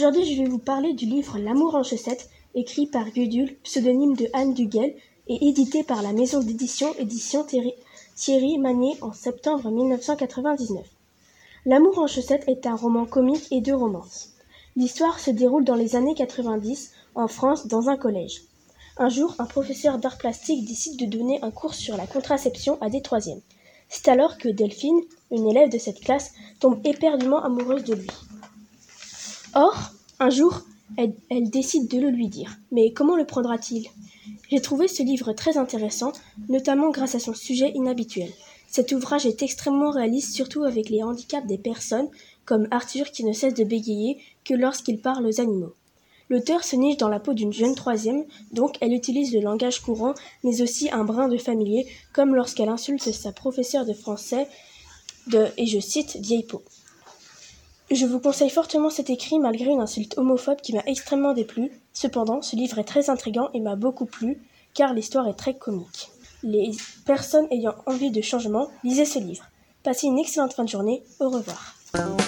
Aujourd'hui, je vais vous parler du livre L'amour en chaussettes, écrit par Gudule, pseudonyme de Anne Duguel, et édité par la maison d'édition Thierry Magnier en septembre 1999. L'amour en chaussettes est un roman comique et de romance. L'histoire se déroule dans les années 90, en France, dans un collège. Un jour, un professeur d'art plastique décide de donner un cours sur la contraception à des troisièmes. C'est alors que Delphine, une élève de cette classe, tombe éperdument amoureuse de lui. Or, un jour, elle décide de le lui dire. Mais comment le prendra-t-il ? J'ai trouvé ce livre très intéressant, notamment grâce à son sujet inhabituel. Cet ouvrage est extrêmement réaliste, surtout avec les handicaps des personnes, comme Arthur qui ne cesse de bégayer que lorsqu'il parle aux animaux. L'auteur se niche dans la peau d'une jeune troisième, donc elle utilise le langage courant, mais aussi un brin de familier, comme lorsqu'elle insulte sa professeure de français et je cite, « vieille peau ». Je vous conseille fortement cet écrit malgré une insulte homophobe qui m'a extrêmement déplu. Cependant, ce livre est très intriguant et m'a beaucoup plu, car l'histoire est très comique. Les personnes ayant envie de changement, lisez ce livre. Passez une excellente fin de journée. Au revoir.